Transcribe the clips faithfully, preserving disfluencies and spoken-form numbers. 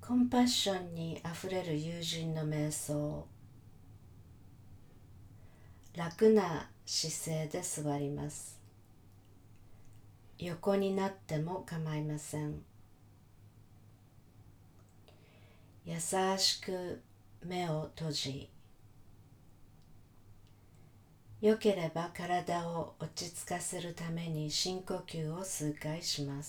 コンパッションにあふれる友人の瞑想。楽な姿勢で座ります。横になっても構いません。優しく目を閉じ、よければ体を落ち着かせるために深呼吸を数回します。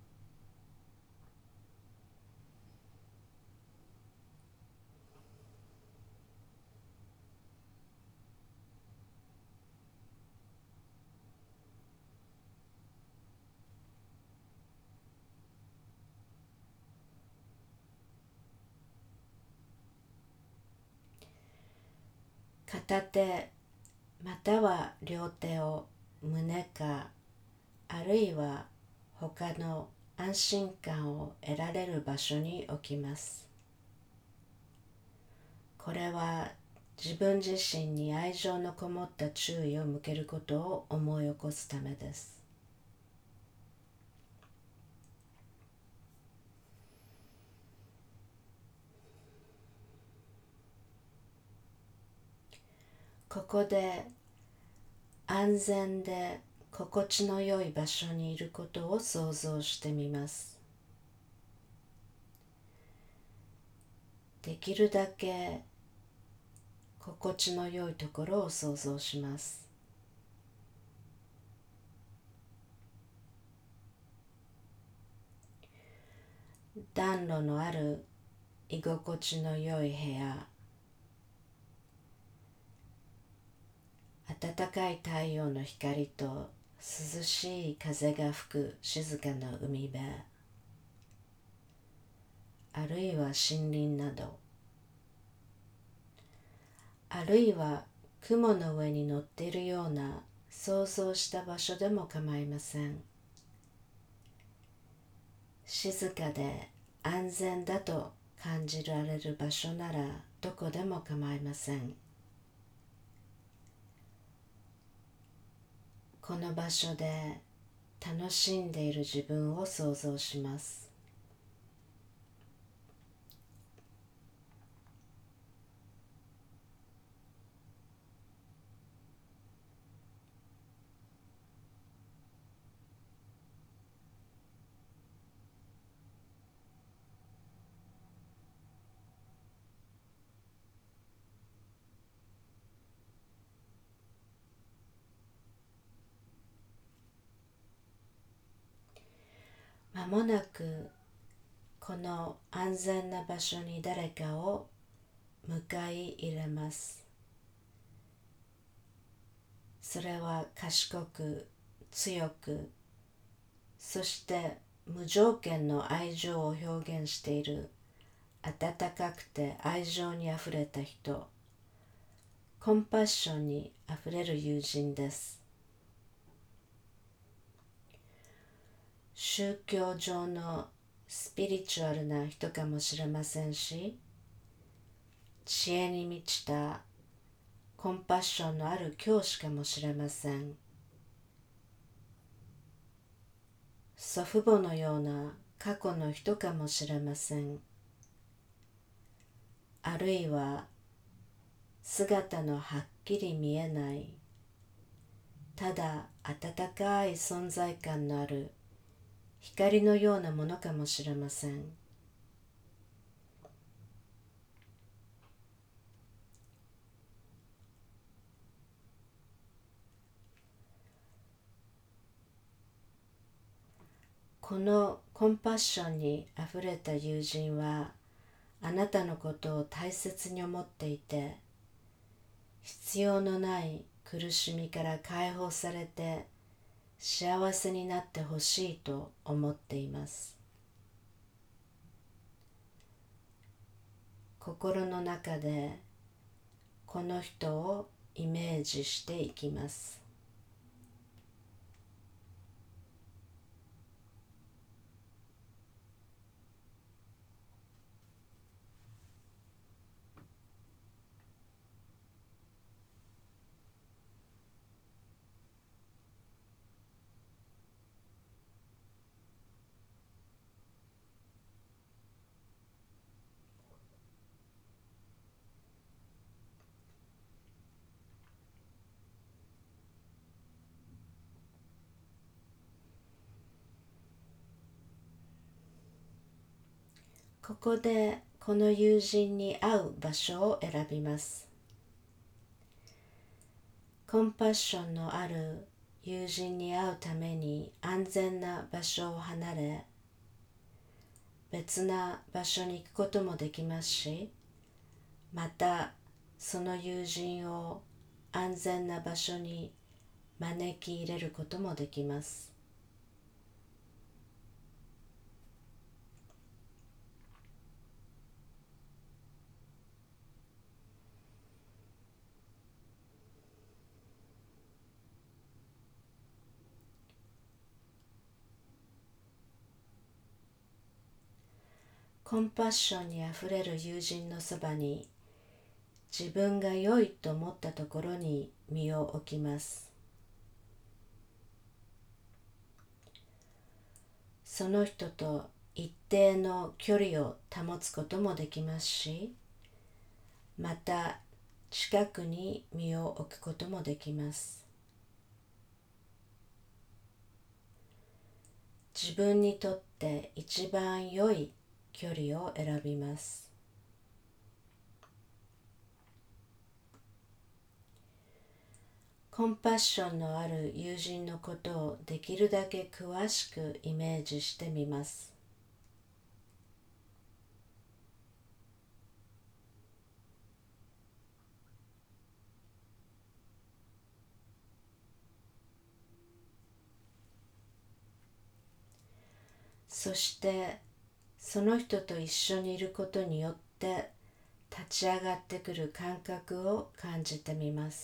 片手または両手を胸かあるいは他の安心感を得られる場所に置きます。これは自分自身に愛情のこもった注意を向けることを思い起こすためです。ここで安全で心地の良い場所にいることを想像してみます。できるだけ心地の良いところを想像します。暖炉のある居心地の良い部屋、暖かい太陽の光と涼しい風が吹く静かな海辺、あるいは森林など、あるいは雲の上に乗っているような想像した場所でも構いません。静かで安全だと感じられる場所ならどこでも構いません。この場所で楽しんでいる自分を想像します。まもなくこの安全な場所に誰かを迎え入れます。それは賢く、強く、そして無条件の愛情を表現している温かくて愛情にあふれた人、コンパッションにあふれる友人です。宗教上のスピリチュアルな人かもしれませんし、知恵に満ちたコンパッションのある教師かもしれません。祖父母のような過去の人かもしれません。あるいは姿のはっきり見えない、ただ温かい存在感のある光のようなものかもしれません。このコンパッションにあふれた友人はあなたのことを大切に思っていて、必要のない苦しみから解放されて幸せになってほしいと思っています。心の中でこの人をイメージしていきます。 ここでこの友人に会う場所を選びます。コンパッションのある友人に会うために安全な場所を離れ、別な場所に行くこともできますし、またその友人を安全な場所に招き入れることもできます。コンパッションにあふれる友人のそばに、自分が良いと思ったところに身を置きます。その人と一定の距離を保つこともできますし、また近くに身を置くこともできます。自分にとって一番良い距離を選びます。コンパッションのある友人のことをできるだけ詳しくイメージしてみます。そしてその人と一緒にいることによって立ち上がってくる感覚を感じてみます。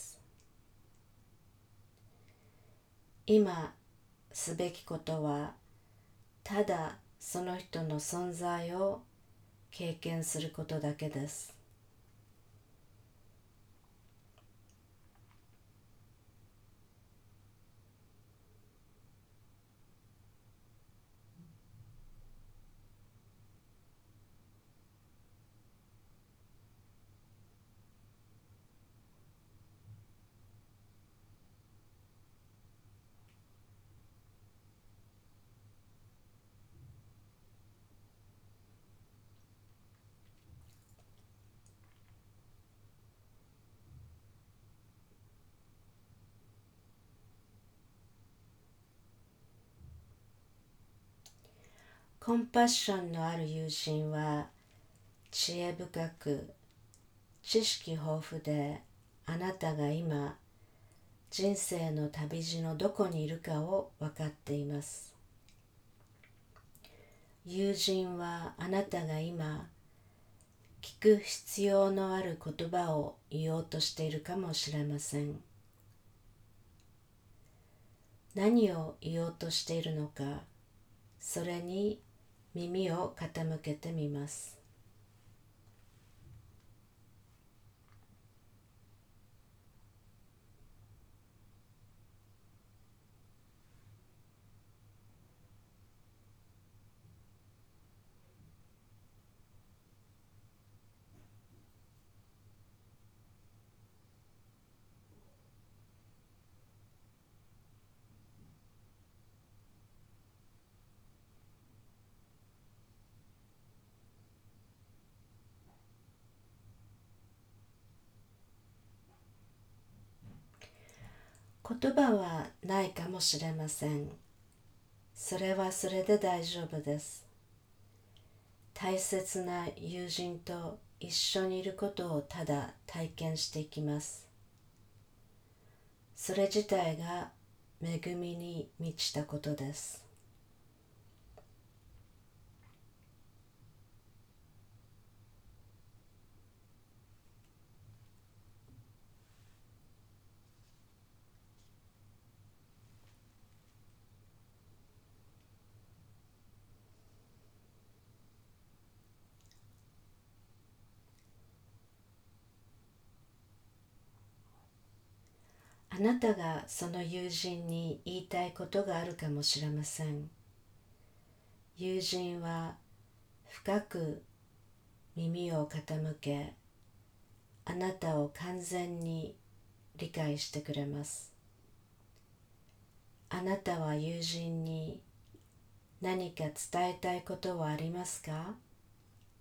今すべきことはただその人の存在を経験することだけです。コンパッションのある友人は知恵深く知識豊富で、あなたが今人生の旅路のどこにいるかを分かっています。友人はあなたが今聞く必要のある言葉を言おうとしているかもしれません。何を言おうとしているのか、それに耳を傾けてみます。言葉はないかもしれません。それはそれで大丈夫です。大切な友人と一緒にいることをただ体験していきます。それ自体が恵みに満ちたことです。あなたがその友人に言いたいことがあるかもしれません。友人は深く耳を傾け、あなたを完全に理解してくれます。あなたは友人に何か伝えたいことはありますか？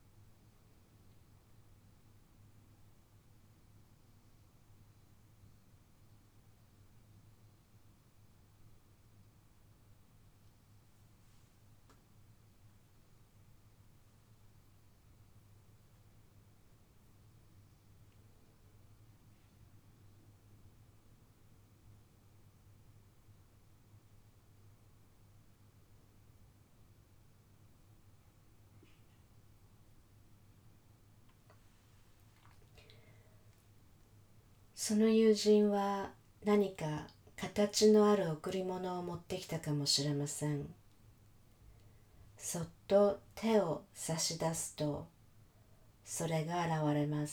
その友人は何か形のある贈り物を持ってきたかもしれません。そっと手を差し出すと、それが現れます。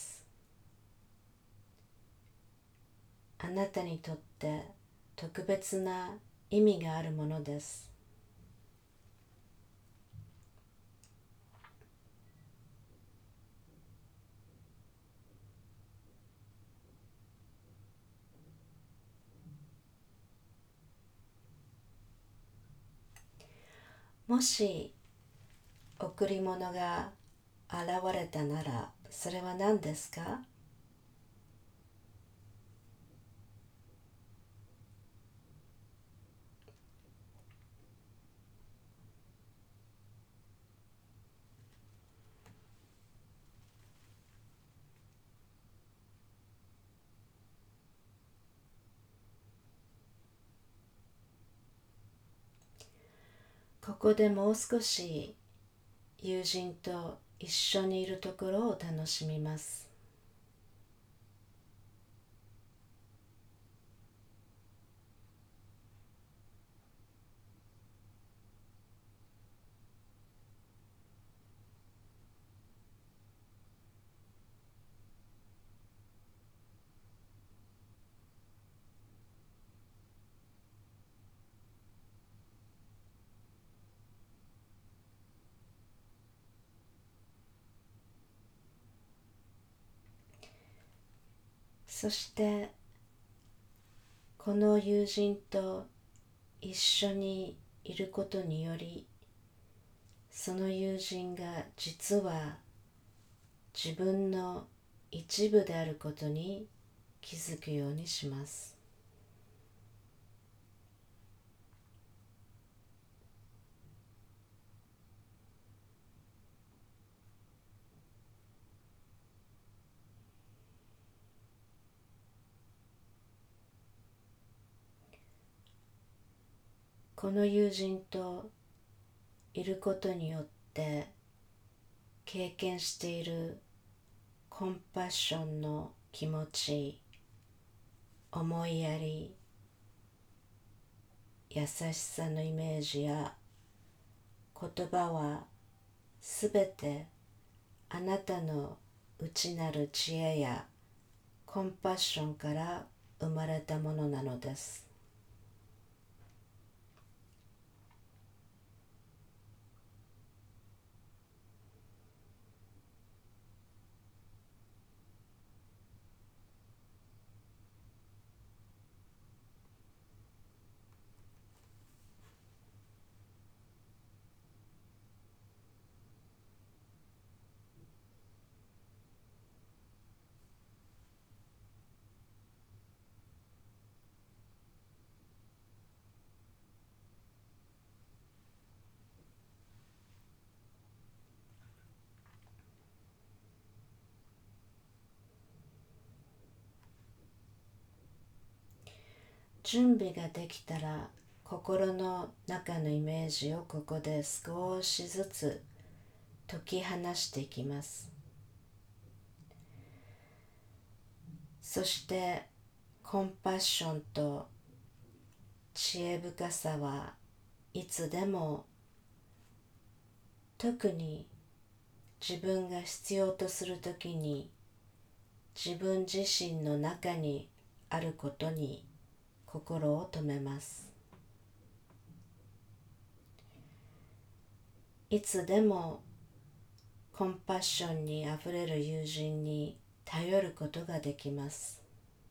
あなたにとって特別な意味があるものです。もし贈り物が現れたなら、それは何ですか？ここでもう少し友人と一緒にいるところを楽しみます。そしてこの友人と一緒にいることにより、その友人が実は自分の一部であることに気づくようにします。この友人といることによって経験しているコンパッションの気持ち、思いやり、優しさのイメージや言葉はすべてあなたの内なる知恵やコンパッションから生まれたものなのです。準備ができたら、心の中のイメージをここで少しずつ解き放していきます。そしてコンパッションと知恵深さはいつでも、特に自分が必要とするときに自分自身の中にあることに心を留めます。いつでもコンパッションにあふれる友人に頼ることができます。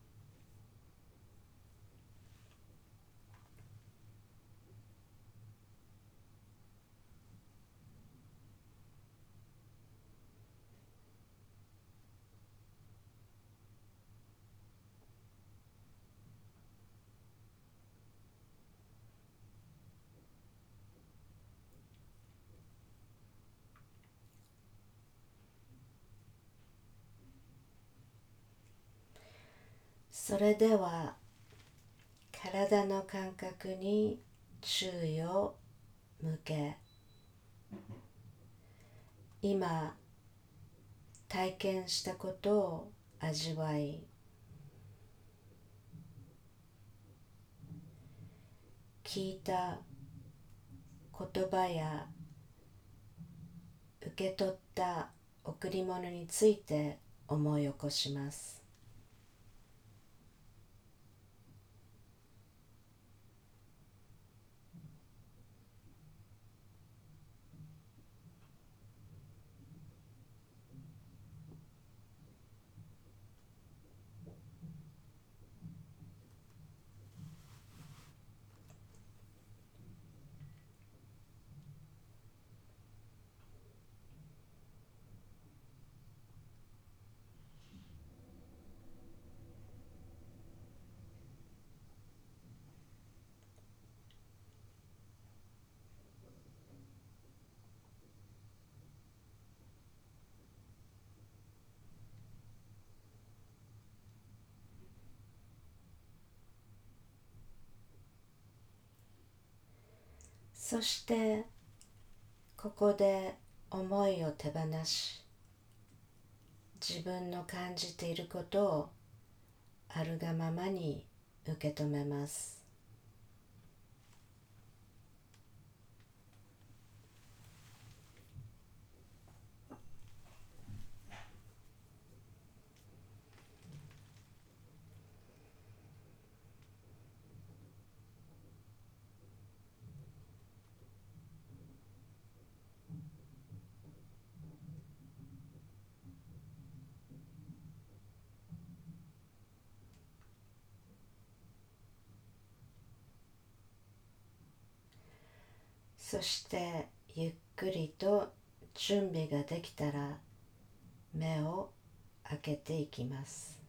それでは体の感覚に注意を向け、今体験したことを味わい、 聞いた言葉や受け取った贈り物について思い起こします。そしてここで思いを手放し、自分の感じていることをあるがままに受け止めます。そしてゆっくりと準備ができたら目を開けていきます。